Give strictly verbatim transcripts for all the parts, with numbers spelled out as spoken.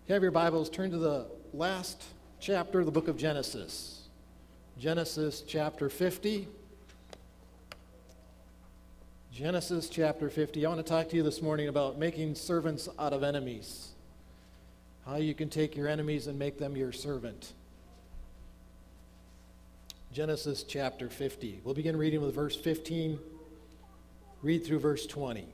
you have your Bibles, turn to the last chapter of the book of Genesis. Genesis chapter fifty. Genesis chapter fifty. I want to talk to you this morning about making servants out of enemies. How you can take your enemies and make them your servant. Genesis chapter fifty. We'll begin reading with verse fifteen. Read through verse twenty.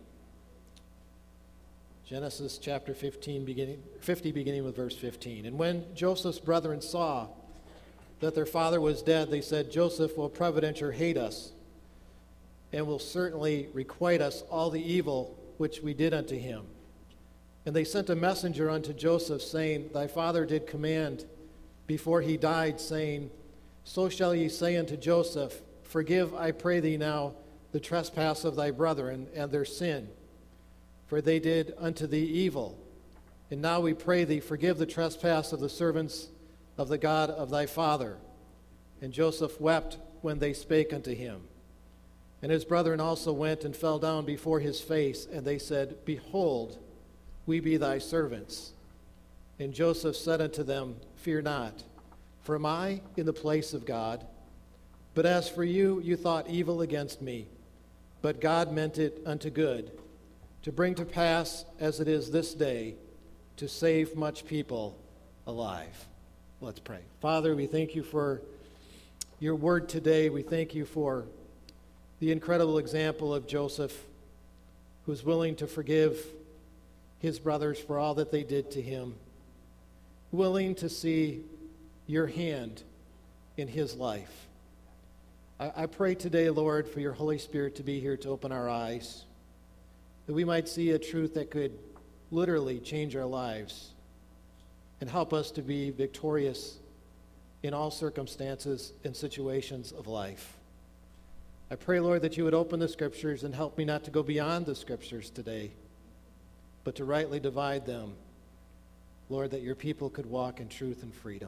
Genesis chapter fifteen, beginning, fifty, beginning with verse fifteen. And when Joseph's brethren saw that their father was dead, they said, Joseph will peradventure hate us, and will certainly requite us all the evil which we did unto him. And they sent a messenger unto Joseph, saying, Thy father did command before he died, saying, So shall ye say unto Joseph, Forgive, I pray thee now, the trespass of thy brethren and their sin, for they did unto thee evil. And now we pray thee, forgive the trespass of the servants of the God of thy father. And Joseph wept when they spake unto him. And his brethren also went and fell down before his face, and they said, Behold, we be thy servants. And Joseph said unto them, Fear not, for am I in the place of God? But as for you, you thought evil against me, but God meant it unto good, to bring to pass, as it is this day, to save much people alive. Let's pray. Father, we thank you for your word today. We thank you for the incredible example of Joseph, who's willing to forgive his brothers for all that they did to him, willing to see your hand in his life. I, I pray today, Lord, for your Holy Spirit to be here to open our eyes, that we might see a truth that could literally change our lives and help us to be victorious in all circumstances and situations of life. I pray, Lord, that you would open the Scriptures and help me not to go beyond the Scriptures today, but to rightly divide them. Lord, that your people could walk in truth and freedom.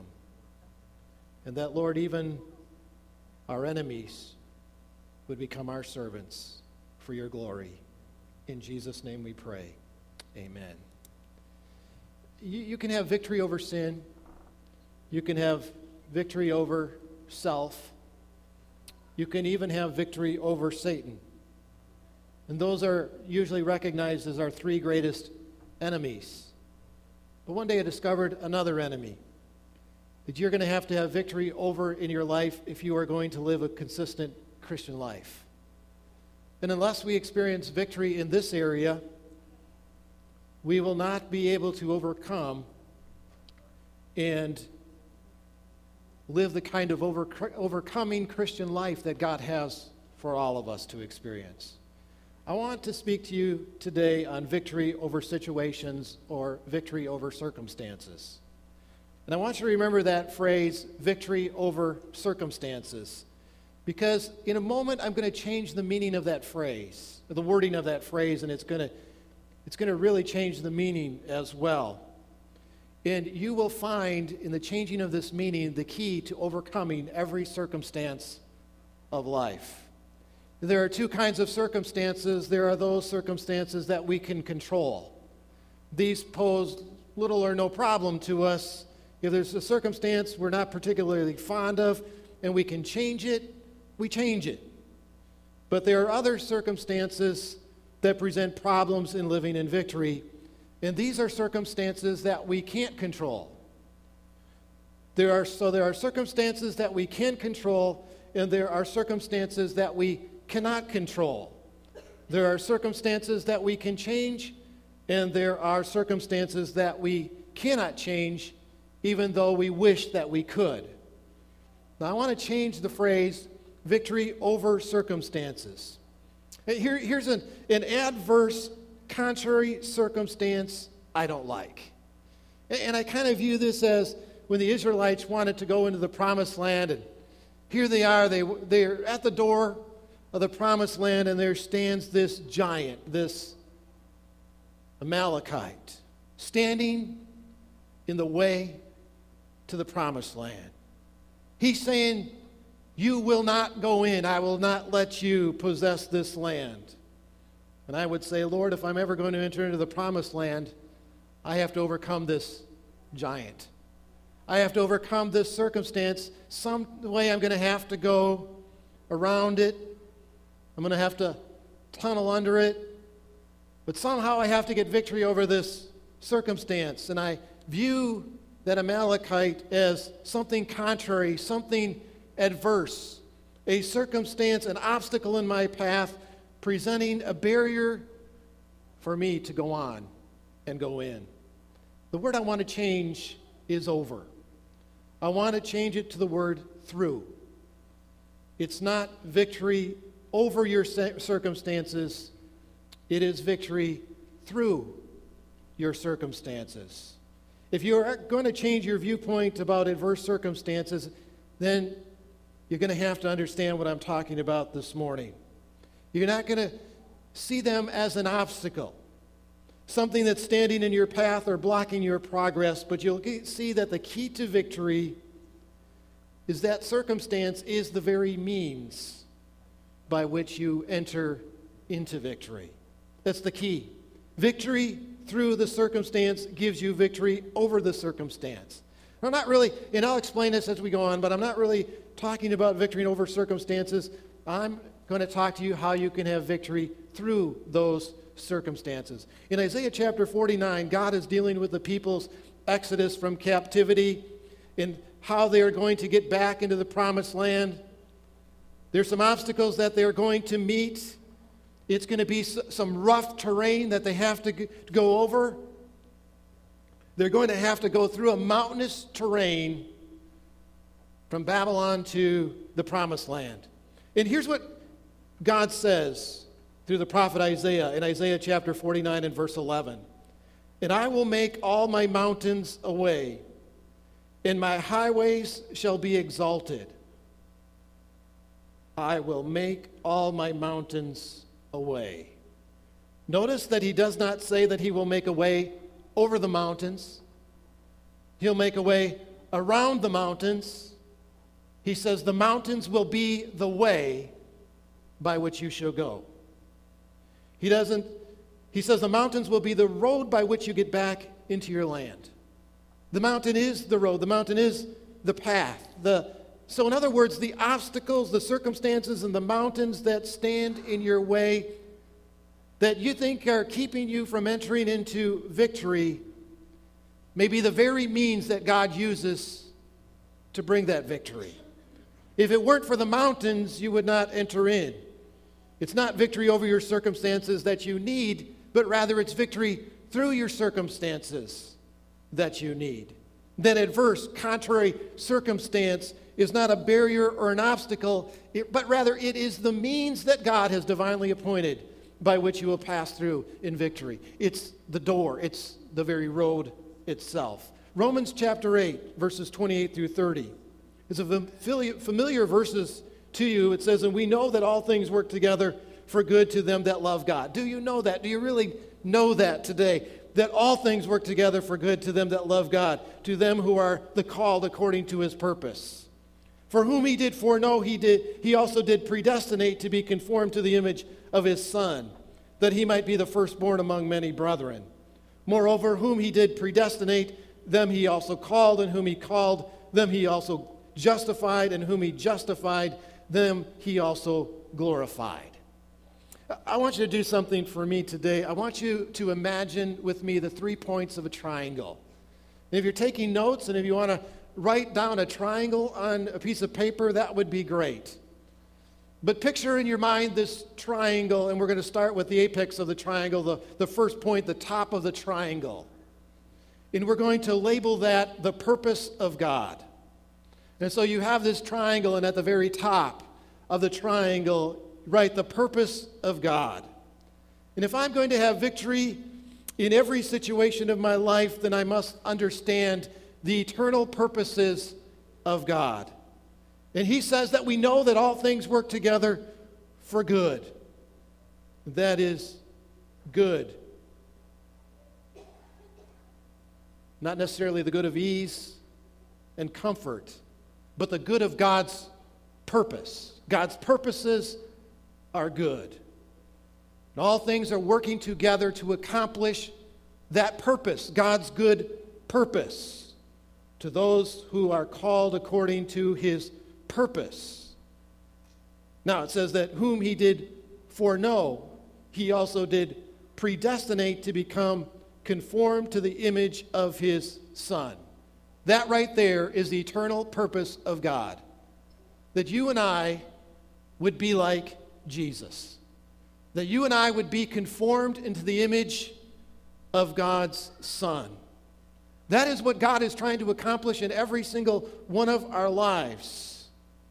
And that, Lord, even our enemies would become our servants for your glory. In Jesus' name we pray. Amen. You, you can have victory over sin. You can have victory over self. You can even have victory over Satan. And those are usually recognized as our three greatest enemies. But one day I discovered another enemy that you're going to have to have victory over in your life if you are going to live a consistent Christian life. And unless we experience victory in this area, we will not be able to overcome and live the kind of over, overcoming Christian life that God has for all of us to experience. I want to speak to you today on victory over situations or victory over circumstances. And I want you to remember that phrase, victory over circumstances. Because in a moment, I'm going to change the meaning of that phrase, the wording of that phrase, and it's going to it's going to really change the meaning as well. And you will find in the changing of this meaning the key to overcoming every circumstance of life. There are two kinds of circumstances. There are those circumstances that we can control. These pose little or no problem to us. If there's a circumstance we're not particularly fond of and we can change it, we change it. But there are other circumstances that present problems in living in victory, and these are circumstances that we can't control. There are so there are circumstances that we can control, and there are circumstances that we cannot control. There are circumstances that we can change, and there are circumstances that we cannot change, even though we wish that we could. Now I want to change the phrase victory over circumstances. Here, here's an, an adverse, contrary circumstance I don't like. And I kind of view this as when the Israelites wanted to go into the promised land, and here they are, they, they're at the door of the promised land, and there stands this giant, this Amalekite, standing in the way to the promised land. He's saying, you will not go in. I will not let you possess this land. And I would say, Lord, if I'm ever going to enter into the promised land, I have to overcome this giant. I have to overcome this circumstance. Some way I'm going to have to go around it. I'm going to have to tunnel under it. But somehow I have to get victory over this circumstance. And I view that Amalekite as something contrary, something adverse, a circumstance, an obstacle in my path, presenting a barrier for me to go on and go in. The word I want to change is over. I want to change it to the word through. It's not victory over your circumstances. It is victory through your circumstances. If you're going to change your viewpoint about adverse circumstances, then you're going to have to understand what I'm talking about this morning. You're not going to see them as an obstacle, something that's standing in your path or blocking your progress, but you'll see that the key to victory is that circumstance is the very means by which you enter into victory. That's the key. Victory through the circumstance gives you victory over the circumstance. I'm not really, and I'll explain this as we go on, but I'm not really talking about victory over circumstances. I'm going to talk to you how you can have victory through those circumstances. In Isaiah chapter forty-nine, God is dealing with the people's exodus from captivity and how they are going to get back into the promised land. There's some obstacles that they're going to meet. It's going to be some rough terrain that they have to go over. They're going to have to go through a mountainous terrain from Babylon to the promised land. And here's what God says through the prophet Isaiah in Isaiah chapter forty-nine and verse eleven. And I will make all my mountains a way, and my highways shall be exalted. I will make all my mountains a way. Notice that he does not say that he will make a way over the mountains. He'll make a way around the mountains. He says the mountains will be the way by which you shall go. He doesn't, he says the mountains will be the road by which you get back into your land. The mountain is the road. The mountain is the path. The, so in other words, the obstacles, the circumstances, and the mountains that stand in your way that you think are keeping you from entering into victory may be the very means that God uses to bring that victory. If it weren't for the mountains, you would not enter in. It's not victory over your circumstances that you need, but rather it's victory through your circumstances that you need. That adverse, contrary circumstance is not a barrier or an obstacle, it, but rather it is the means that God has divinely appointed by which you will pass through in victory. It's the door. It's the very road itself. Romans chapter eight, verses twenty-eight through thirty. It's a familiar verses to you. It says, and we know that all things work together for good to them that love God. Do you know that? Do you really know that today? That all things work together for good to them that love God, to them who are the called according to his purpose. For whom he did foreknow, he did he also did predestinate to be conformed to the image of his Son, that he might be the firstborn among many brethren. Moreover, whom he did predestinate, them he also called, and whom he called, them he also justified, and whom he justified, them he also glorified. I want you to do something for me today. I want you to imagine with me the three points of a triangle. And if you're taking notes and if you want to write down a triangle on a piece of paper, that would be great. But picture in your mind this triangle, and we're going to start with the apex of the triangle, the, the first point, the top of the triangle. And we're going to label that the purpose of God. And so you have this triangle, and at the very top of the triangle, write the purpose of God. And if I'm going to have victory in every situation of my life, then I must understand the eternal purposes of God. And he says that we know that all things work together for good. That is good. Not necessarily the good of ease and comfort, but the good of God's purpose. God's purposes are good. And all things are working together to accomplish that purpose, God's good purpose to those who are called according to his purpose. Now it says that whom he did foreknow, he also did predestinate to become conformed to the image of his Son. That right there is the eternal purpose of God. That you and I would be like Jesus. That you and I would be conformed into the image of God's Son. That is what God is trying to accomplish in every single one of our lives.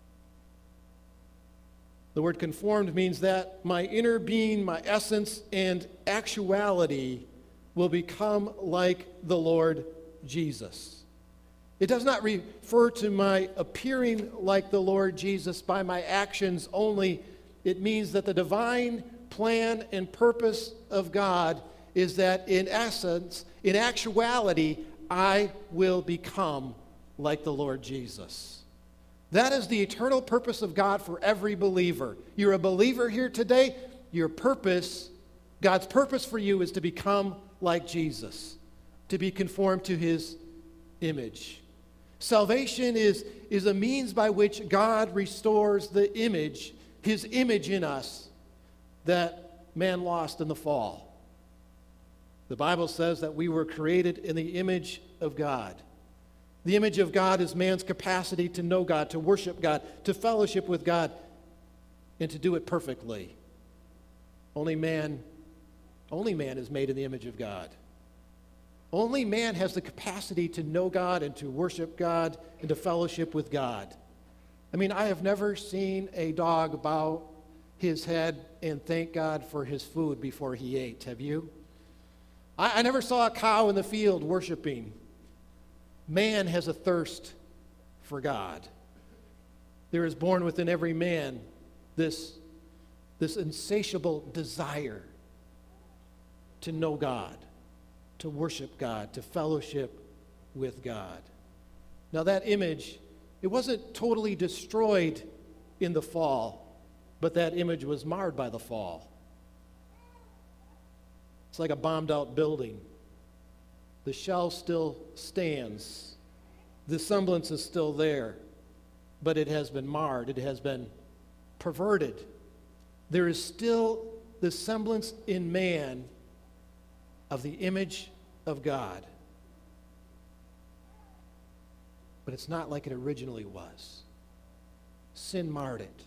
The word conformed means that my inner being, my essence, and actuality will become like the Lord Jesus. It does not refer to my appearing like the Lord Jesus by my actions only. It means that the divine plan and purpose of God is that in essence, in actuality, I will become like the Lord Jesus. That is the eternal purpose of God for every believer. You're a believer here today. Your purpose, God's purpose for you is to become like Jesus, to be conformed to his image. Salvation is, is a means by which God restores the image, his image in us, that man lost in the fall. The Bible says that we were created in the image of God. The image of God is man's capacity to know God, to worship God, to fellowship with God, and to do it perfectly. Only man, only man is made in the image of God. Only man has the capacity to know God and to worship God and to fellowship with God. I mean, I have never seen a dog bow his head and thank God for his food before he ate. Have you? I, I never saw a cow in the field worshiping. Man has a thirst for God. There is born within every man this, this insatiable desire to know God, to worship God, to fellowship with God. Now that image, it wasn't totally destroyed in the fall, but that image was marred by the fall. It's like a bombed out building. The shell still stands. The semblance is still there, but it has been marred. It has been perverted. There is still the semblance in man of the image of God. But it's not like it originally was. Sin marred it.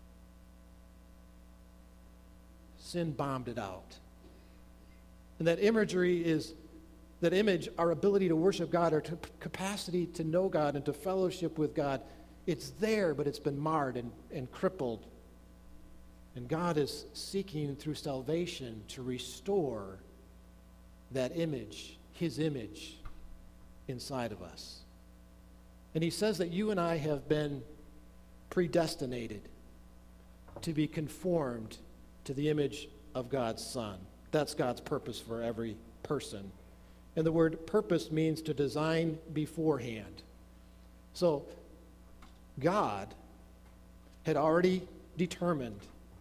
Sin bombed it out. And that imagery is, that image, our ability to worship God, our t- capacity to know God and to fellowship with God, it's there, but it's been marred and, and crippled. And God is seeking through salvation to restore that image, his image, inside of us. And he says that you and I have been predestinated to be conformed to the image of God's Son. That's God's purpose for every person. And the word purpose means to design beforehand. So God had already determined,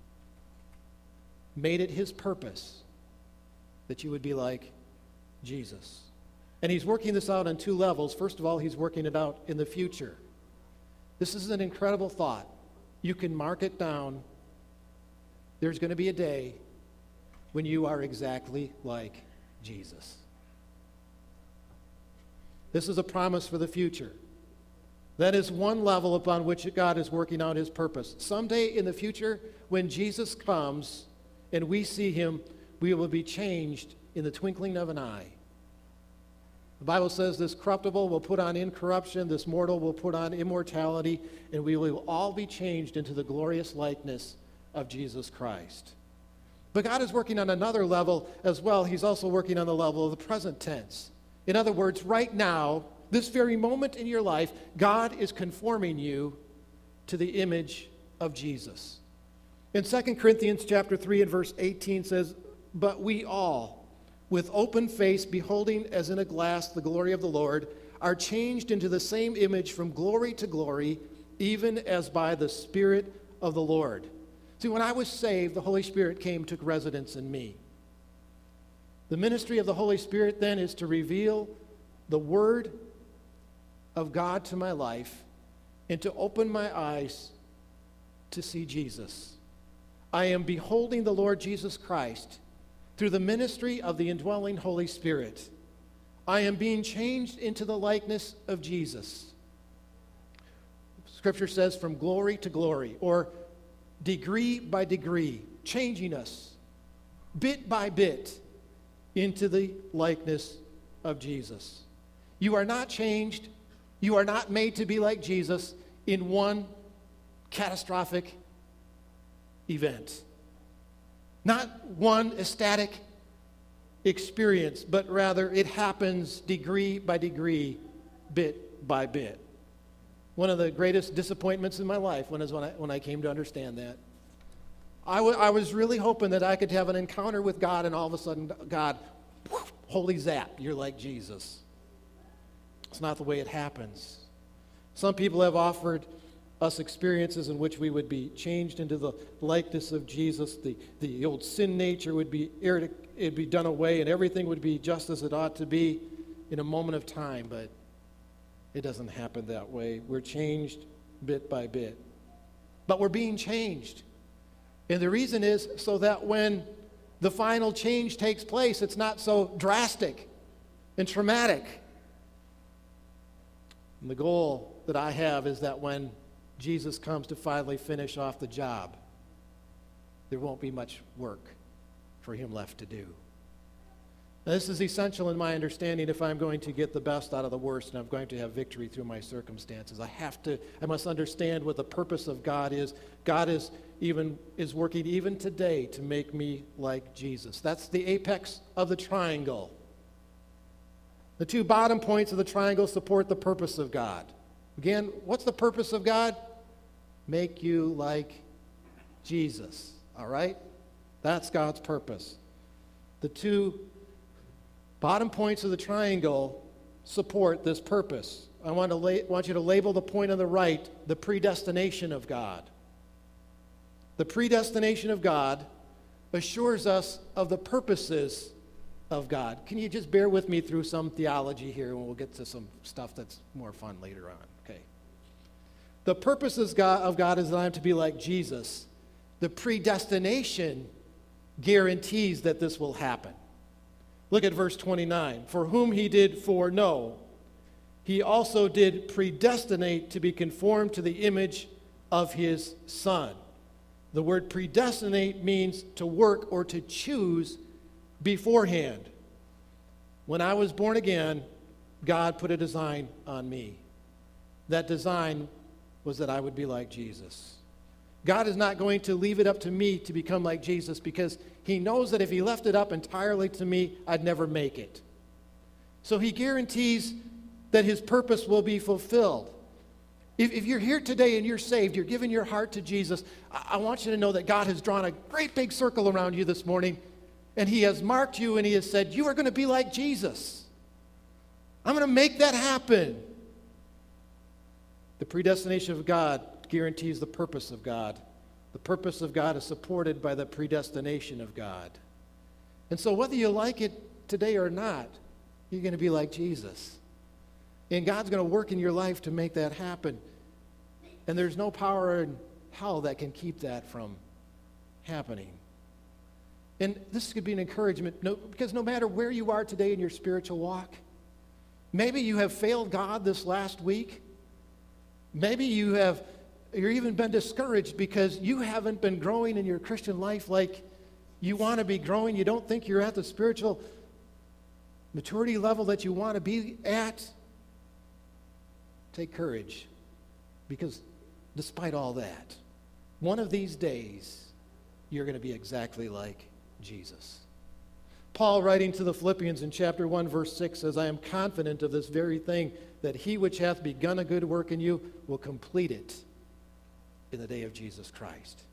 made it his purpose that you would be like Jesus. And he's working this out on two levels. First of all, he's working it out in the future. This is an incredible thought. You can mark it down. There's going to be a day when you are exactly like Jesus. This is a promise for the future. That is one level upon which God is working out his purpose. Someday in the future, when Jesus comes and we see him, we will be changed in the twinkling of an eye. The Bible says this corruptible will put on incorruption, this mortal will put on immortality, and we will all be changed into the glorious likeness of Jesus Christ. But God is working on another level as well. He's also working on the level of the present tense. In other words, right now, this very moment in your life, God is conforming you to the image of Jesus. In Second Corinthians chapter three and verse eighteen says, "But we all, with open face, beholding as in a glass the glory of the Lord, are changed into the same image from glory to glory, even as by the Spirit of the Lord." See, when I was saved, the Holy Spirit came, took residence in me. The ministry of the Holy Spirit then is to reveal the Word of God to my life and to open my eyes to see Jesus. I am beholding the Lord Jesus Christ through the ministry of the indwelling Holy Spirit. I am being changed into the likeness of Jesus. Scripture says from glory to glory, or degree by degree, changing us bit by bit into the likeness of Jesus. You are not changed, you are not made to be like Jesus in one catastrophic event. Not one ecstatic experience, but rather it happens degree by degree, bit by bit. One of the greatest disappointments in my life when, is when, I, when I came to understand that. I, w- I was really hoping that I could have an encounter with God, and all of a sudden, God, whoosh, holy zap, you're like Jesus. It's not the way it happens. Some people have offered us experiences in which we would be changed into the likeness of Jesus. The, the old sin nature would be, it'd be done away, and everything would be just as it ought to be in a moment of time, but it doesn't happen that way. We're changed bit by bit. But we're being changed. And the reason is so that when the final change takes place, it's not so drastic and traumatic. And the goal that I have is that when Jesus comes to finally finish off the job, there won't be much work for him left to do. Now, this is essential in my understanding if I'm going to get the best out of the worst and I'm going to have victory through my circumstances. I have to, I must understand what the purpose of God is. God is even is working even today to make me like Jesus. That's the apex of the triangle. The two bottom points of the triangle support the purpose of God. Again, what's the purpose of God? Make you like Jesus. All right? That's God's purpose. The two bottom points of the triangle support this purpose. I want, to la- want you to label the point on the right, the predestination of God. The predestination of God assures us of the purposes of God. Can you just bear with me through some theology here, and we'll get to some stuff that's more fun later on. Okay. The purposes of God is that I'm to be like Jesus. The predestination guarantees that this will happen. Look at verse twenty-nine. For whom he did foreknow, he also did predestinate to be conformed to the image of his Son. The word predestinate means to work or to choose beforehand. When I was born again, God put a design on me. That design was that I would be like Jesus. God is not going to leave it up to me to become like Jesus because he knows that if he left it up entirely to me, I'd never make it. So he guarantees that his purpose will be fulfilled. If, if you're here today and you're saved, you're giving your heart to Jesus, I, I want you to know that God has drawn a great big circle around you this morning, and he has marked you and he has said, you are going to be like Jesus. I'm going to make that happen. The predestination of God guarantees the purpose of God. The purpose of God is supported by the predestination of God. And so whether you like it today or not, you're going to be like Jesus. And God's going to work in your life to make that happen. And there's no power in hell that can keep that from happening. And this could be an encouragement, no, because no matter where you are today in your spiritual walk, maybe you have failed God this last week. Maybe you have you've even been discouraged because you haven't been growing in your Christian life like you want to be growing. You don't think you're at the spiritual maturity level that you want to be at. Take courage, because despite all that, one of these days, you're going to be exactly like Jesus. Paul, writing to the Philippians in chapter one, verse six, says, I am confident of this very thing, that he which hath begun a good work in you will complete it in the day of Jesus Christ.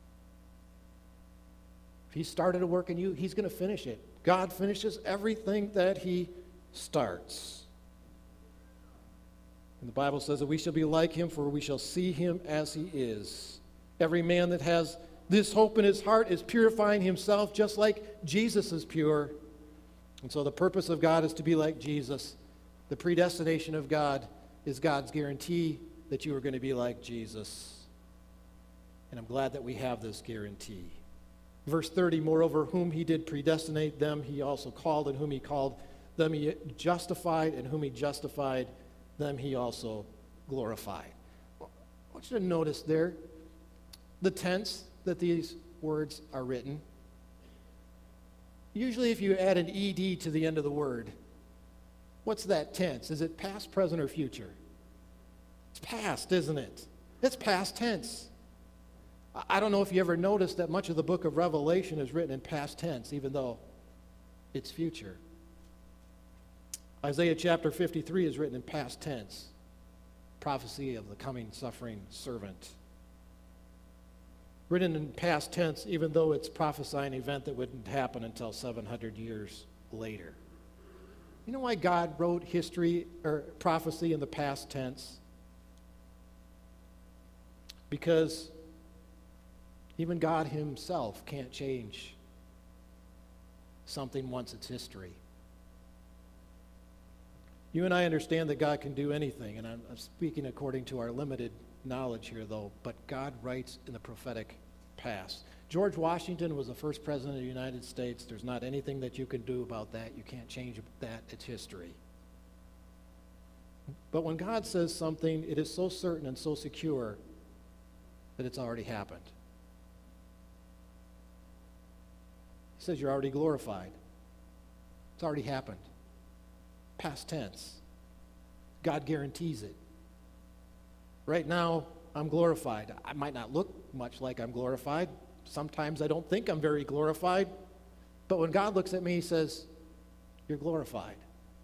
If he started a work in you, he's going to finish it. God finishes everything that he starts. And the Bible says that we shall be like him, for we shall see him as he is. Every man that has this hope in his heart is purifying himself just like Jesus is pure. And so the purpose of God is to be like Jesus. The predestination of God is God's guarantee that you are going to be like Jesus. And I'm glad that we have this guarantee. Verse thirty, moreover, whom he did predestinate, them he also called, and whom he called, them he justified, and whom he justified, them he also glorified. I want you to notice there the tense that these words are written. Usually if you add an ed to the end of the word, what's that tense? Is it past, present, or future? It's past, isn't it? It's past tense. I don't know if you ever noticed that much of the book of Revelation is written in past tense, even though it's future. Isaiah chapter fifty-three is written in past tense, prophecy of the coming suffering servant. Written in past tense, even though it's prophesying an event that wouldn't happen until seven hundred years later. You know why God wrote history or prophecy in the past tense? Because even God himself can't change something once it's history. You and I understand that God can do anything, and I'm, I'm speaking according to our limited knowledge here, though, but God writes in the prophetic past. George Washington was the first president of the United States. There's not anything that you can do about that. You can't change that. It's history. But when God says something, it is so certain and so secure that it's already happened. He says you're already glorified. It's already happened. Past tense. God guarantees it. Right now, I'm glorified. I might not look much like I'm glorified. Sometimes I don't think I'm very glorified. But when God looks at me, he says, you're glorified.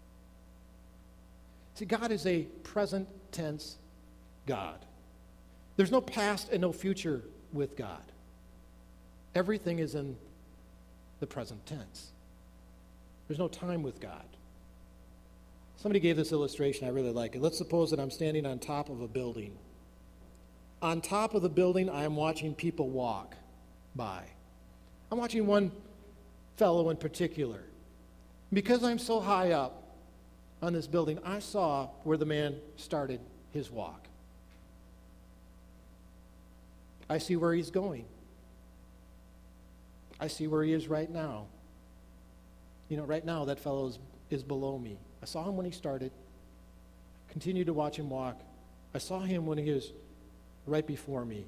See, God is a present tense God. There's no past and no future with God. Everything is in the present tense. There's no time with God. Somebody gave this illustration. I really like it. Let's suppose that I'm standing on top of a building. On top of the building, I am watching people walk by. I'm watching one fellow in particular. Because I'm so high up on this building, I saw where the man started his walk. I see where he's going. I see where he is right now. You know, right now that fellow is, is below me. I saw him when he started. Continued to watch him walk. I saw him when he was right before me.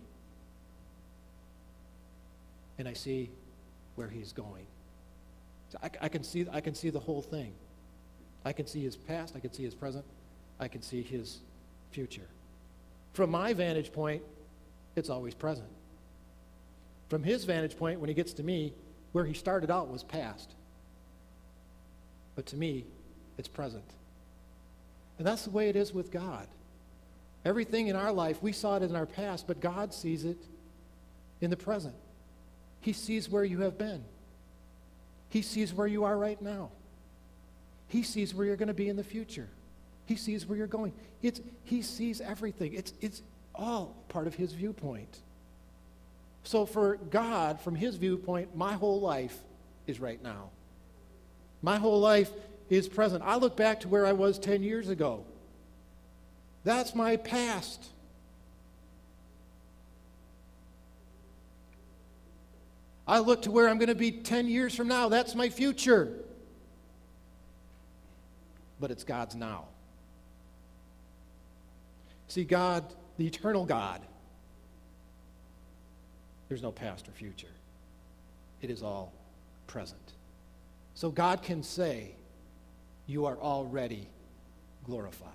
And I see where he's going. So I, I can see I can see the whole thing. I can see his past, I can see his present, I can see his future. From my vantage point, it's always present. From his vantage point, when he gets to me, where he started out was past. But to me, it's present. And that's the way it is with God. Everything in our life, we saw it in our past, but God sees it in the present. He sees where you have been. He sees where you are right now. He sees where you're going to be in the future. He sees where you're going. It's, he sees everything. It's, it's all part of his viewpoint. So for God, from his viewpoint, my whole life is right now. My whole life is present. I look back to where I was ten years ago. That's my past. I look to where I'm going to be ten years from now. That's my future. But it's God's now. See, God, the eternal God, there's no past or future. It is all present. So God can say, you are already glorified.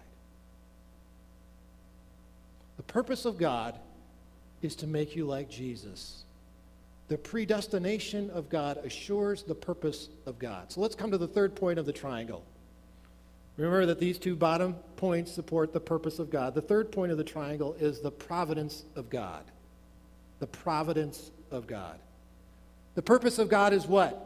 The purpose of God is to make you like Jesus. The predestination of God assures the purpose of God. So let's come to the third point of the triangle. Remember that these two bottom points support the purpose of God. The third point of the triangle is the providence of God. The providence of God. The purpose of God is what?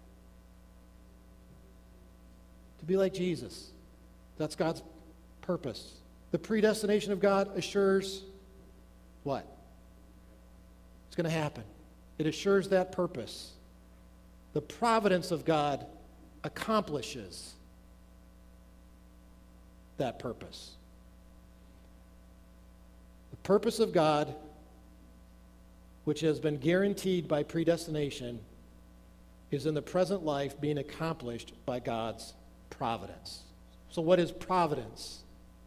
To be like Jesus. That's God's purpose. The predestination of God assures what? It's going to happen. It assures that purpose. The providence of God accomplishes that purpose. The purpose of God, which has been guaranteed by predestination, is in the present life being accomplished by God's providence. So what is providence?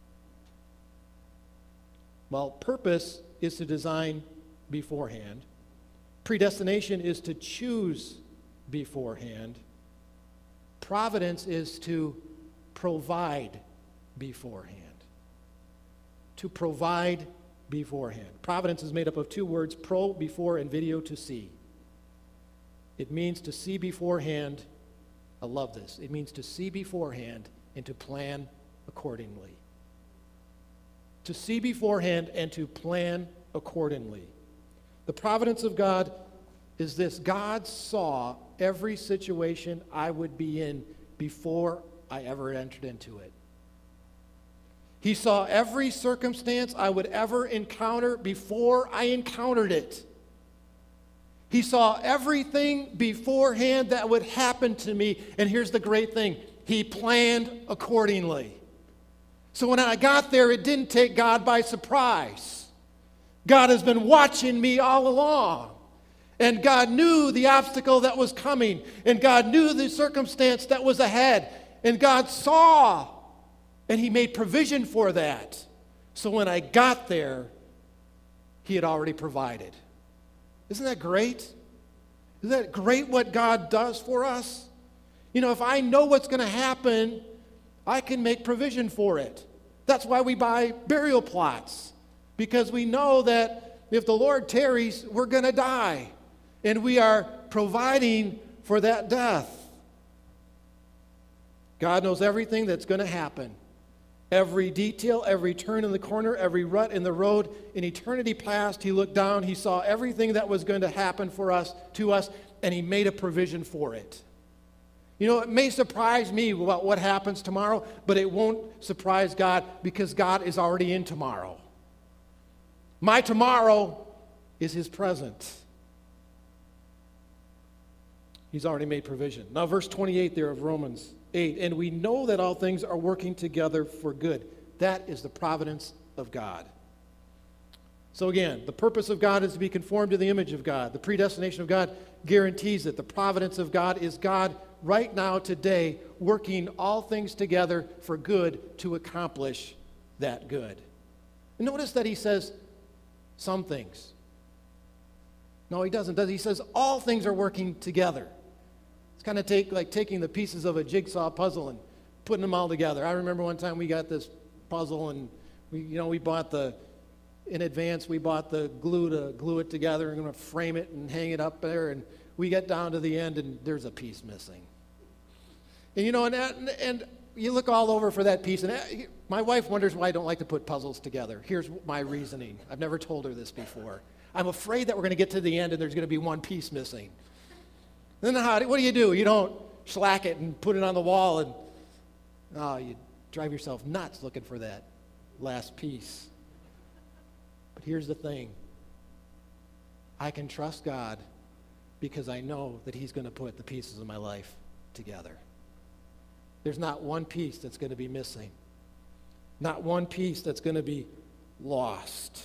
Well, purpose is to design beforehand. Predestination is to choose beforehand. Providence is to provide beforehand. To provide beforehand. Providence is made up of two words, pro, before, and video, to see. It means to see beforehand. I love this. It means to see beforehand and to plan accordingly. To see beforehand and to plan accordingly. The providence of God is this: God saw every situation I would be in before I ever entered into it. He saw every circumstance I would ever encounter before I encountered it. He saw everything beforehand that would happen to me. And here's the great thing: He planned accordingly. So when I got there, it didn't take God by surprise. God has been watching me all along. And God knew the obstacle that was coming. And God knew the circumstance that was ahead. And God saw. And He made provision for that. So when I got there, He had already provided. Isn't that great? Isn't that great what God does for us? You know, if I know what's going to happen, I can make provision for it. That's why we buy burial plots. Because we know that if the Lord tarries, we're going to die. And we are providing for that death. God knows everything that's going to happen. Every detail, every turn in the corner, every rut in the road. In eternity past, He looked down, He saw everything that was going to happen for us, to us, and He made a provision for it. You know, it may surprise me about what happens tomorrow, but it won't surprise God because God is already in tomorrow. My tomorrow is His present. He's already made provision. Now, verse twenty-eight there of Romans eight, and we know that all things are working together for good. That is the providence of God. So again, the purpose of God is to be conformed to the image of God. The predestination of God guarantees it. The providence of God is God right now, today, working all things together for good to accomplish that good. And notice that He says some things. No, He doesn't. Does He says all things are working together. It's kind of take, like taking the pieces of a jigsaw puzzle and putting them all together. I remember one time we got this puzzle and we, you know, we bought the, in advance, we bought the glue to glue it together and going to frame it and hang it up there. And we get down to the end and there's a piece missing. And you know, and, and, and you look all over for that piece. And my wife wonders why I don't like to put puzzles together. Here's my reasoning. I've never told her this before. I'm afraid that we're going to get to the end and there's going to be one piece missing. Then how, what do you do? You don't slack it and put it on the wall and, oh, you drive yourself nuts looking for that last piece. But here's the thing. I can trust God because I know that He's going to put the pieces of my life together. There's not one piece that's going to be missing. Not one piece that's going to be lost.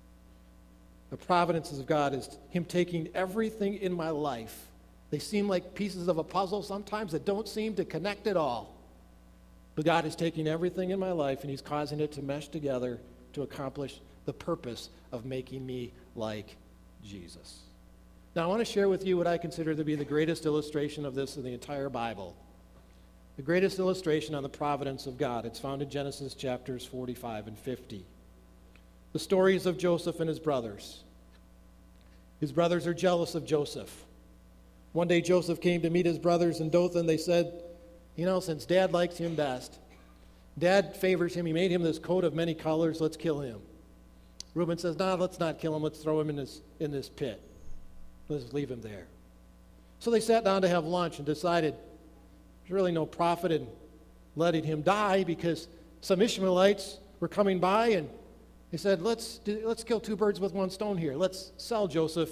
The providence of God is Him taking everything in my life. They seem like pieces of a puzzle sometimes that don't seem to connect at all. But God is taking everything in my life and He's causing it to mesh together to accomplish the purpose of making me like Jesus. Now I want to share with you what I consider to be the greatest illustration of this in the entire Bible. The greatest illustration on the providence of God. It's found in Genesis chapters forty-five and fifty. The stories of Joseph and his brothers. His brothers are jealous of Joseph. One day Joseph came to meet his brothers in Dothan. They said, you know, since Dad likes him best, Dad favors him, he made him this coat of many colors, let's kill him. Reuben says, no, let's not kill him, let's throw him in this, in this pit. Let's leave him there. So they sat down to have lunch and decided there's really no profit in letting him die because some Ishmaelites were coming by and they said, let's, do, let's kill two birds with one stone here. Let's sell Joseph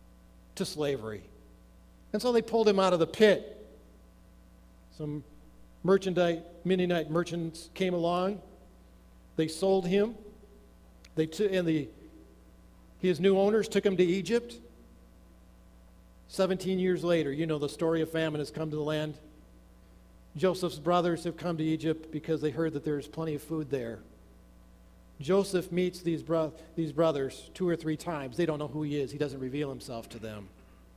to slavery. And so they pulled him out of the pit. Some merchandise, Midianite merchants came along. They sold him. They took, and the his new owners took him to Egypt. Seventeen years later, you know the story of famine has come to the land. Joseph's brothers have come to Egypt because they heard that there's plenty of food there. Joseph meets these, bro- these brothers two or three times. They don't know who he is. He doesn't reveal himself to them.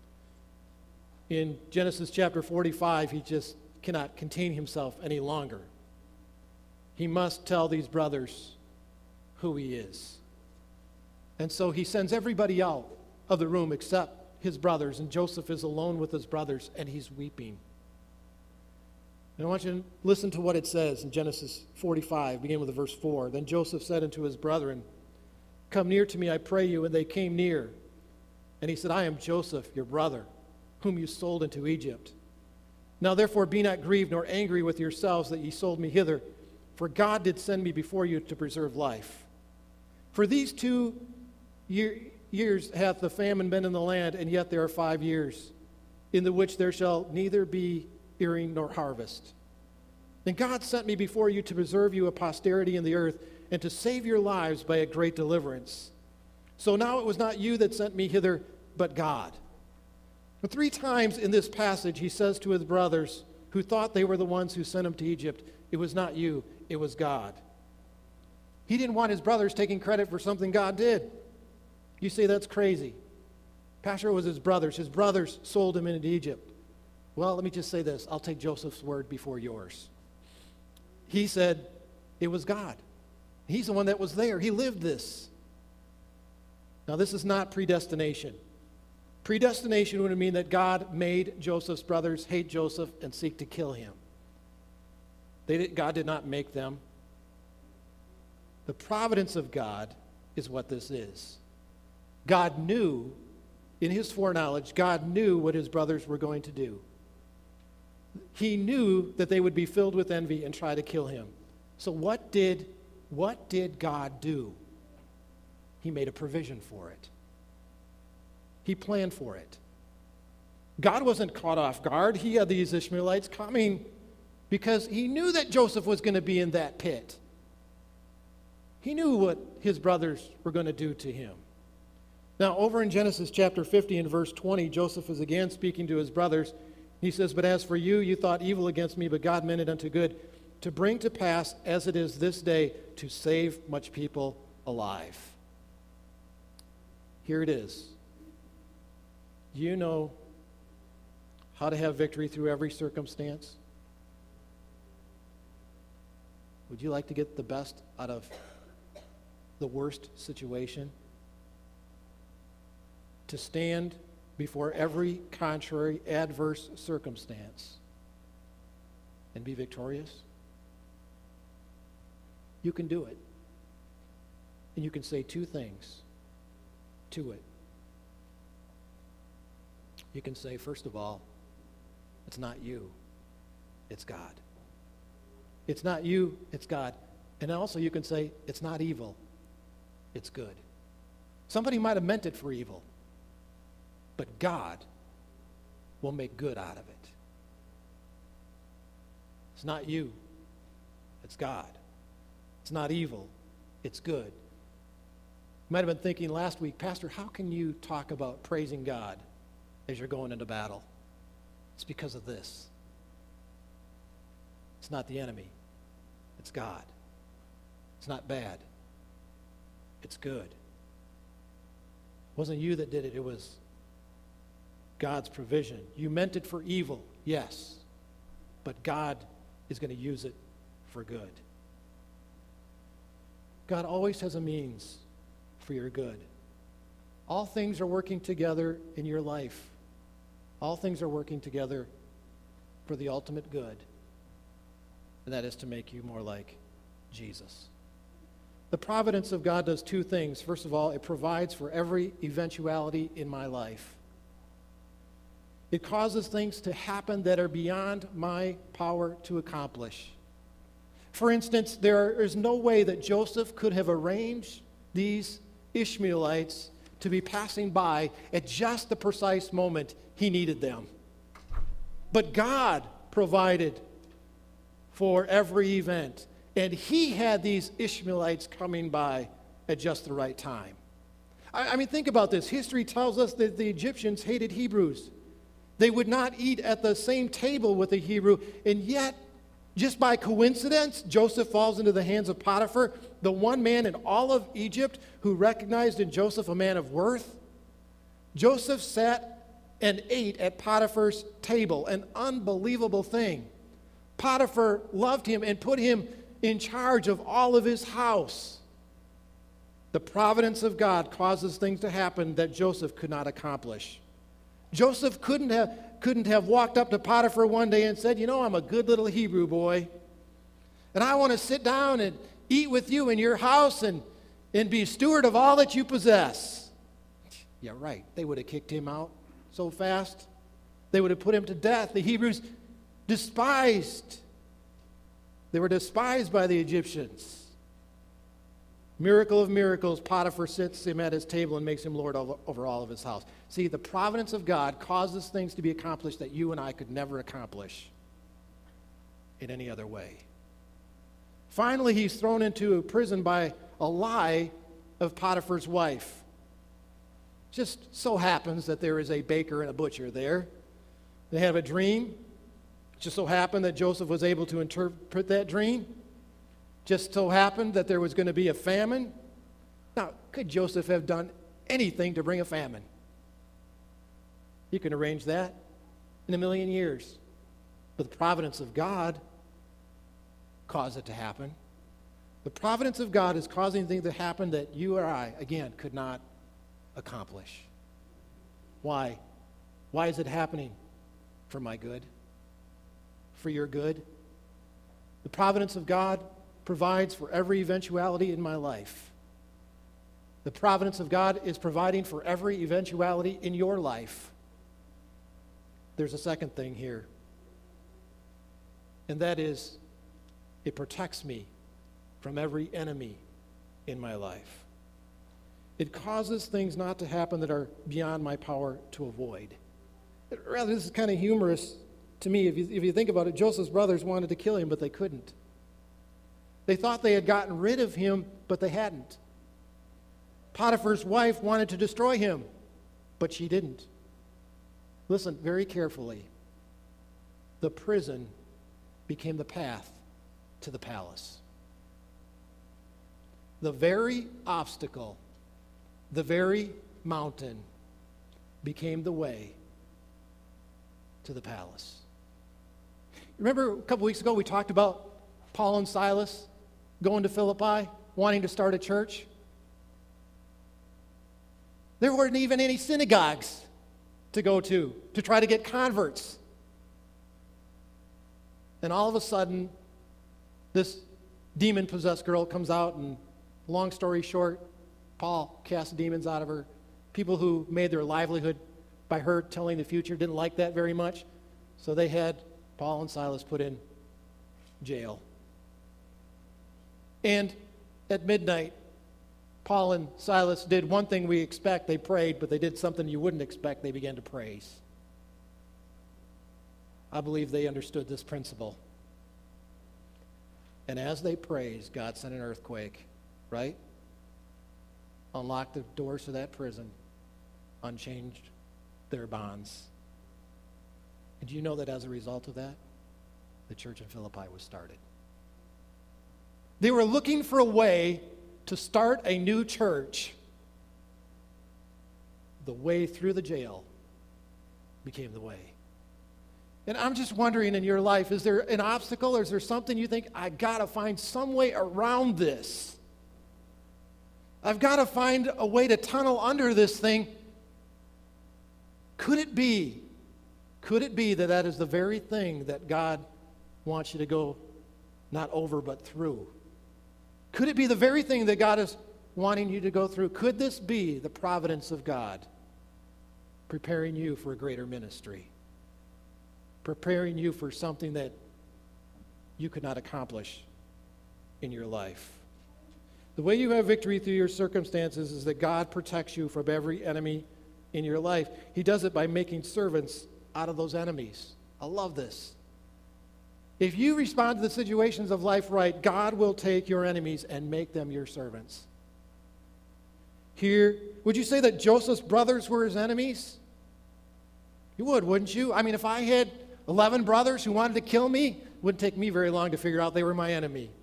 In Genesis chapter forty-five, he just cannot contain himself any longer. He must tell these brothers who he is. And so he sends everybody out of the room except his brothers, and Joseph is alone with his brothers, and he's weeping. And I want you to listen to what it says in Genesis forty-five, beginning with verse four. Then Joseph said unto his brethren, Come near to me, I pray you. And they came near. And he said, I am Joseph, your brother, whom you sold into Egypt. Now therefore be not grieved nor angry with yourselves that ye sold me hither, for God did send me before you to preserve life. For these two year, years hath the famine been in the land, and yet there are five years, in the which there shall neither be earing nor harvest. And God sent me before you to preserve you a posterity in the earth, and to save your lives by a great deliverance. So now it was not you that sent me hither, but God. And three times in this passage he says to his brothers, who thought they were the ones who sent him to Egypt, it was not you, it was God. He didn't want his brothers taking credit for something God did. You say that's crazy. Pastor, it was his brothers. His brothers sold him into Egypt. Well, let me just say this. I'll take Joseph's word before yours. He said it was God. He's the one that was there. He lived this. Now, this is not predestination. Predestination would mean that God made Joseph's brothers hate Joseph and seek to kill him. They did, God did not make them. The providence of God is what this is. God knew, in his foreknowledge, God knew what his brothers were going to do. He knew that they would be filled with envy and try to kill him. So what did, what did God do? He made a provision for it. He planned for it. God wasn't caught off guard. He had these Ishmaelites coming because he knew that Joseph was going to be in that pit. He knew what his brothers were going to do to him. Now, over in Genesis chapter fifty and verse twenty, Joseph is again speaking to his brothers. He says, But as for you, you thought evil against me, but God meant it unto good, to bring to pass, as it is this day, to save much people alive. Here it is. Do you know how to have victory through every circumstance? Would you like to get the best out of the worst situation? To stand before every contrary, adverse circumstance and be victorious? You can do it. And you can say two things to it. You can say, first of all, it's not you, it's God. It's not you, it's God. And also you can say, it's not evil, it's good. Somebody might have meant it for evil, but God will make good out of it. It's not you, it's God. It's not evil, it's good. You might have been thinking last week, Pastor, how can you talk about praising God as you're going into battle? It's because of this. It's not the enemy, it's God. It's not bad, it's good. It wasn't you that did it, it was God's provision. You meant it for evil, yes, but God is going to use it for good. God always has a means for your good. All things are working together in your life. All things are working together for the ultimate good, and that is to make you more like Jesus. The providence of God does two things. First of all, it provides for every eventuality in my life. It causes things to happen that are beyond my power to accomplish. For instance, there is no way that Joseph could have arranged these Ishmaelites to be passing by at just the precise moment he needed them. But God provided for every event. And he had these Ishmaelites coming by at just the right time. I, I mean, think about this. History tells us that the Egyptians hated Hebrews. They would not eat at the same table with a Hebrew, and yet, just by coincidence, Joseph falls into the hands of Potiphar, the one man in all of Egypt who recognized in Joseph a man of worth. Joseph sat and ate at Potiphar's table, an unbelievable thing. Potiphar loved him and put him in charge of all of his house. The providence of God causes things to happen that Joseph could not accomplish. Joseph couldn't have, couldn't have walked up to Potiphar one day and said, you know, I'm a good little Hebrew boy, and I want to sit down and eat with you in your house and, and be steward of all that you possess. Yeah, right. They would have kicked him out so fast. They would have put him to death. The Hebrews despised. They were despised by the Egyptians. Miracle of miracles, Potiphar sits him at his table and makes him lord over, over all of his house. See, the providence of God causes things to be accomplished that you and I could never accomplish in any other way. Finally, he's thrown into a prison by a lie of Potiphar's wife. Just so happens that there is a baker and a butcher there. They have a dream. Just so happened that Joseph was able to interpret that dream. Just so happened that there was going to be a famine. Now, could Joseph have done anything to bring a famine? You can arrange that in a million years. But the providence of God caused it to happen. The providence of God is causing things to happen that you or I, again, could not accomplish. Why? Why is it happening? For my good. For your good. The providence of God provides for every eventuality in my life. The providence of God is providing for every eventuality in your life. There's a second thing here, and that is it protects me from every enemy in my life. It causes things not to happen that are beyond my power to avoid. Rather, this is kind of humorous to me. If you, if you think about it, Joseph's brothers wanted to kill him, but they couldn't. They thought they had gotten rid of him, but they hadn't. Potiphar's wife wanted to destroy him, but she didn't. Listen very carefully. The prison became the path to the palace. The very obstacle, the very mountain became the way to the palace. Remember a couple weeks ago we talked about Paul and Silas going to Philippi, wanting to start a church? There weren't even any synagogues to go to, to try to get converts. And all of a sudden, this demon-possessed girl comes out, and long story short, Paul cast demons out of her. People who made their livelihood by her telling the future didn't like that very much, so they had Paul and Silas put in jail. And at midnight, Paul and Silas did one thing we expect. They prayed, but they did something you wouldn't expect. They began to praise. I believe they understood this principle. And as they praised, God sent an earthquake, right? Unlocked the doors to that prison, unchanged their bonds. And do you know that as a result of that, the church in Philippi was started? They were looking for a way to start a new church. The way through the jail became the way. And I'm just wondering, in your life, is there an obstacle, or is there something you think, I got to find some way around this? I've got to find a way to tunnel under this thing. Could it be, could it be that that is the very thing that God wants you to go not over but through? Could it be the very thing that God is wanting you to go through? Could this be the providence of God preparing you for a greater ministry? Preparing you for something that you could not accomplish in your life? The way you have victory through your circumstances is that God protects you from every enemy in your life. He does it by making servants out of those enemies. I love this. If you respond to the situations of life right, God will take your enemies and make them your servants. Here, would you say that Joseph's brothers were his enemies? You would, wouldn't you? I mean, if I had eleven brothers who wanted to kill me, it wouldn't take me very long to figure out they were my enemy.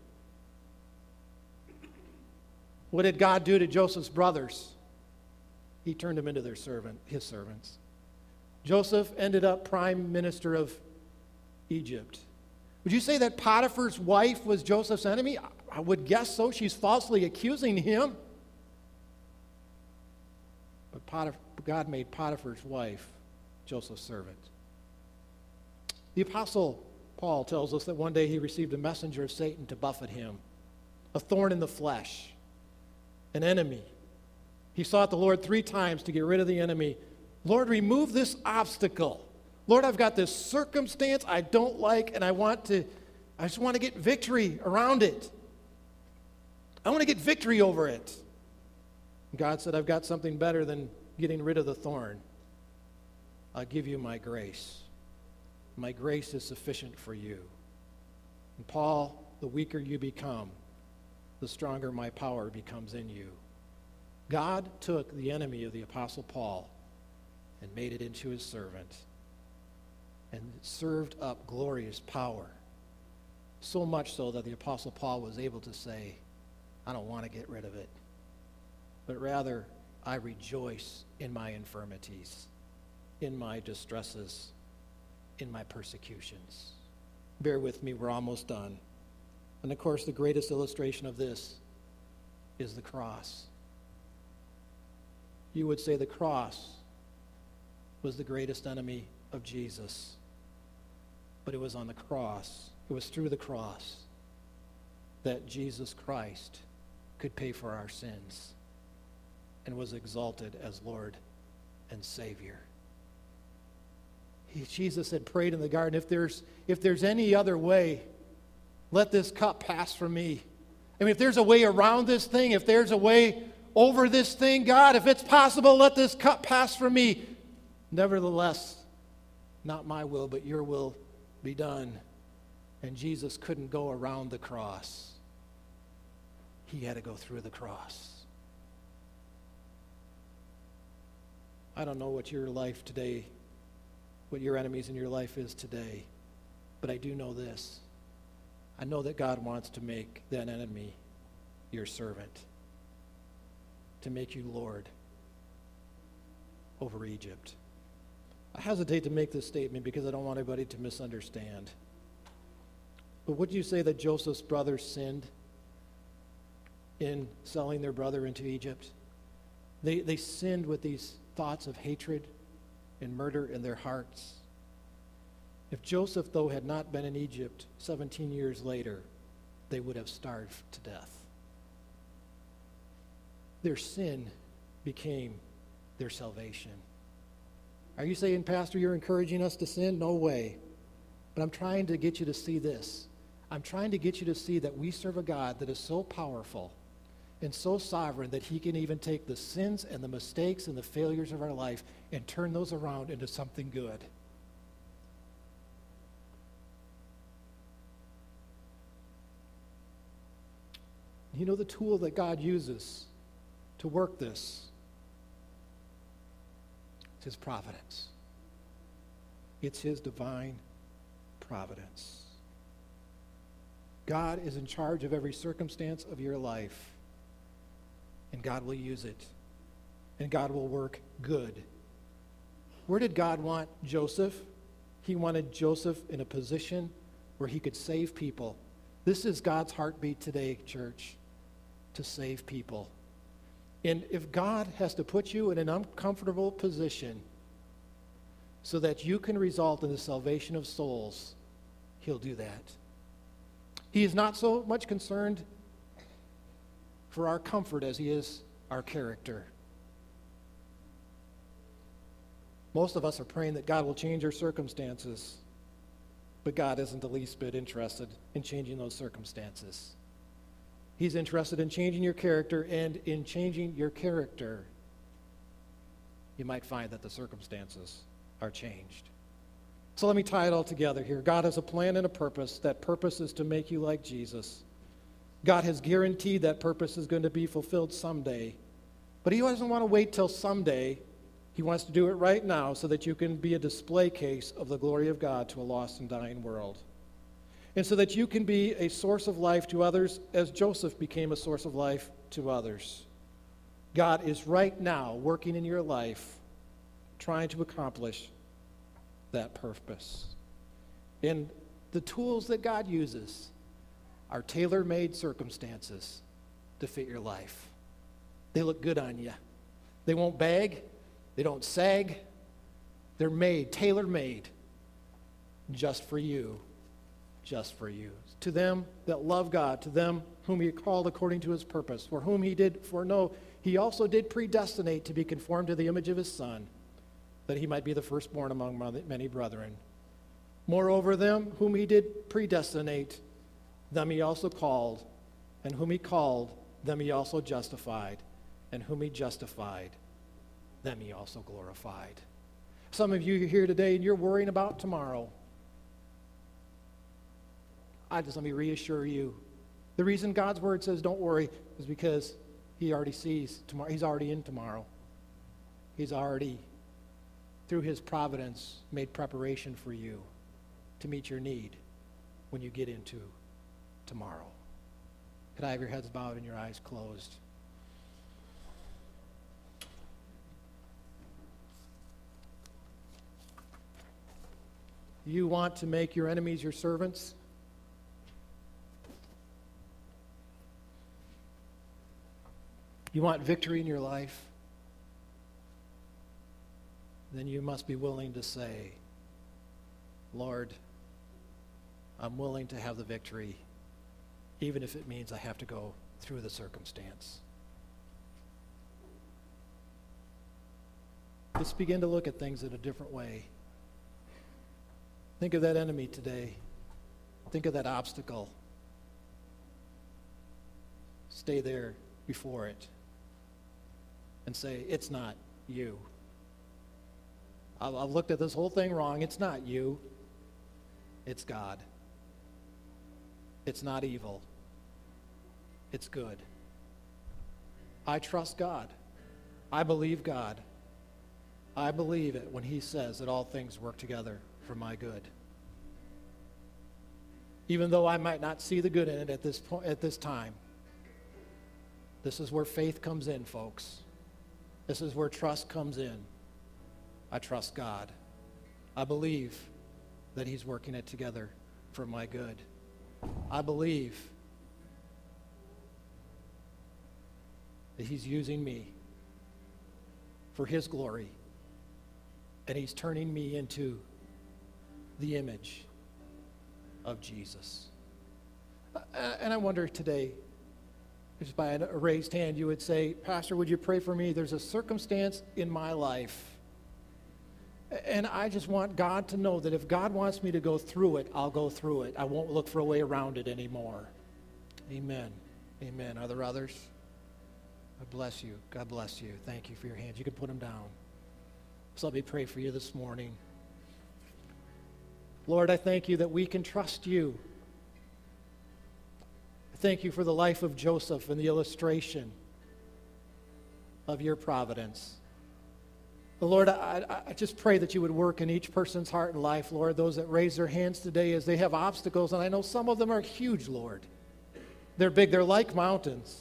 What did God do to Joseph's brothers? He turned them into their servant, his servants. Joseph ended up prime minister of Egypt. Would you say that Potiphar's wife was Joseph's enemy? I would guess so. She's falsely accusing him. But Potiphar, God made Potiphar's wife Joseph's servant. The Apostle Paul tells us that one day he received a messenger of Satan to buffet him, a thorn in the flesh, an enemy. He sought the Lord three times to get rid of the enemy. Lord, remove this obstacle. Lord, I've got this circumstance I don't like, and I want to, I just want to get victory around it. I want to get victory over it. God said, I've got something better than getting rid of the thorn. I'll give you my grace. My grace is sufficient for you. And Paul, the weaker you become, the stronger my power becomes in you. God took the enemy of the Apostle Paul and made it into his servant, and it served up glorious power, so much so that the Apostle Paul was able to say, I don't want to get rid of it, but rather I rejoice in my infirmities, in my distresses, in my persecutions. Bear with me, we're almost done. And of course, the greatest illustration of this is the cross. You would say the cross was the greatest enemy of Jesus. But it was on the cross, it was through the cross that Jesus Christ could pay for our sins and was exalted as Lord and Savior. He, Jesus had prayed in the garden, if there's, if there's any other way, let this cup pass from me. I mean, if there's a way around this thing, if there's a way over this thing, God, if it's possible, let this cup pass from me. Nevertheless, not my will, but your will be done. And Jesus couldn't go around the cross. He had to go through the cross. I don't know what your life today, what your enemies in your life is today, but I do know this. I know that God wants to make that enemy your servant, to make you Lord over Egypt. I hesitate to make this statement because I don't want anybody to misunderstand. But would you say that Joseph's brothers sinned in selling their brother into Egypt? They, they sinned with these thoughts of hatred and murder in their hearts. If Joseph, though, had not been in Egypt seventeen years later, they would have starved to death. Their sin became their salvation. Are you saying, Pastor, you're encouraging us to sin? No way. But I'm trying to get you to see this. I'm trying to get you to see that we serve a God that is so powerful and so sovereign that he can even take the sins and the mistakes and the failures of our life and turn those around into something good. You know the tool that God uses to work this? It's his providence. It's his divine providence. God is in charge of every circumstance of your life, and God will use it, and God will work good. Where did God want Joseph? He wanted Joseph in a position where he could save people. This is God's heartbeat today, church, to save people. And if God has to put you in an uncomfortable position so that you can result in the salvation of souls, he'll do that. He is not so much concerned for our comfort as he is our character. Most of us are praying that God will change our circumstances, but God isn't the least bit interested in changing those circumstances. He's interested in changing your character, and in changing your character, you might find that the circumstances are changed. So let me tie it all together here. God has a plan and a purpose. That purpose is to make you like Jesus. God has guaranteed that purpose is going to be fulfilled someday. But he doesn't want to wait till someday. He wants to do it right now so that you can be a display case of the glory of God to a lost and dying world. And so that you can be a source of life to others as Joseph became a source of life to others. God is right now working in your life, trying to accomplish that purpose. And the tools that God uses are tailor-made circumstances to fit your life. They look good on you. They won't bag. They don't sag. They're made, tailor-made, just for you, just for you. To them that love God, to them whom he called according to his purpose, for whom he did foreknow, he also did predestinate to be conformed to the image of his Son, that he might be the firstborn among many brethren. Moreover, them whom he did predestinate, them he also called, and whom he called, them he also justified, and whom he justified, them he also glorified. Some of you are here today and you're worrying about tomorrow. I just let me reassure you. The reason God's word says don't worry is because he already sees tomorrow. He's already in tomorrow. He's already, through his providence, made preparation for you to meet your need when you get into tomorrow. Could I have your heads bowed and your eyes closed? You want to make your enemies your servants? You want victory in your life? Then you must be willing to say, Lord, I'm willing to have the victory, even if it means I have to go through the circumstance. Let's begin to look at things in a different way. Think of that enemy today. Think of that obstacle. Stay there before it and say, it's not you. I've, I've looked at this whole thing wrong. It's not you. It's God. It's not evil. It's good. I trust God. I believe God. I believe it when he says that all things work together for my good. Even though I might not see the good in it at this point, at this time. This is where faith comes in, folks. This is where trust comes in. I trust God. I believe that he's working it together for my good. I believe that he's using me for his glory, and he's turning me into the image of Jesus. Uh, and I wonder today, just by a raised hand, you would say, Pastor, would you pray for me? There's a circumstance in my life, and I just want God to know that if God wants me to go through it, I'll go through it. I won't look for a way around it anymore. Amen. Amen. Are there others? God bless you. God bless you. Thank you for your hands. You can put them down. So let me pray for you this morning. Lord, I thank you that we can trust you. I thank you for the life of Joseph and the illustration of your providence. Lord, I, I just pray that you would work in each person's heart and life, Lord, those that raise their hands today as they have obstacles, and I know some of them are huge, Lord. They're big, they're like mountains.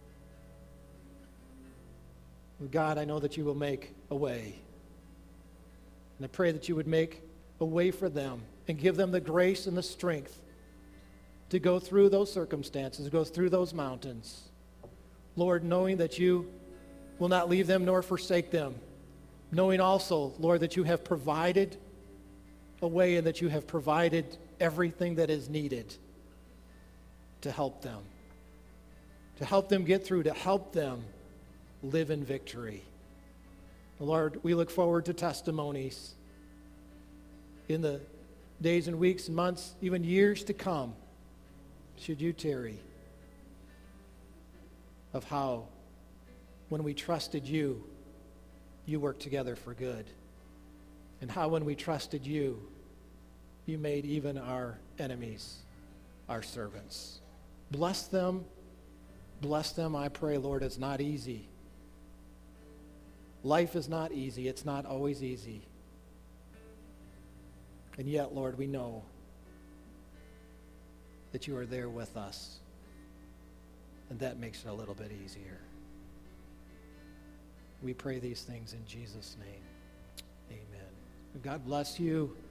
God, I know that you will make a way. And I pray that you would make a way for them and give them the grace and the strength to go through those circumstances, to go through those mountains. Lord, knowing that you will not leave them nor forsake them. Knowing also, Lord, that you have provided a way and that you have provided everything that is needed to help them. To help them get through, to help them live in victory. Lord, we look forward to testimonies in the days and weeks and months, even years to come, should you tarry, of how when we trusted you, you worked together for good. And how when we trusted you, you made even our enemies our servants. Bless them. Bless them, I pray, Lord. It's not easy. Life is not easy. It's not always easy. And yet, Lord, we know that you are there with us. And that makes it a little bit easier. We pray these things in Jesus' name. Amen. God bless you.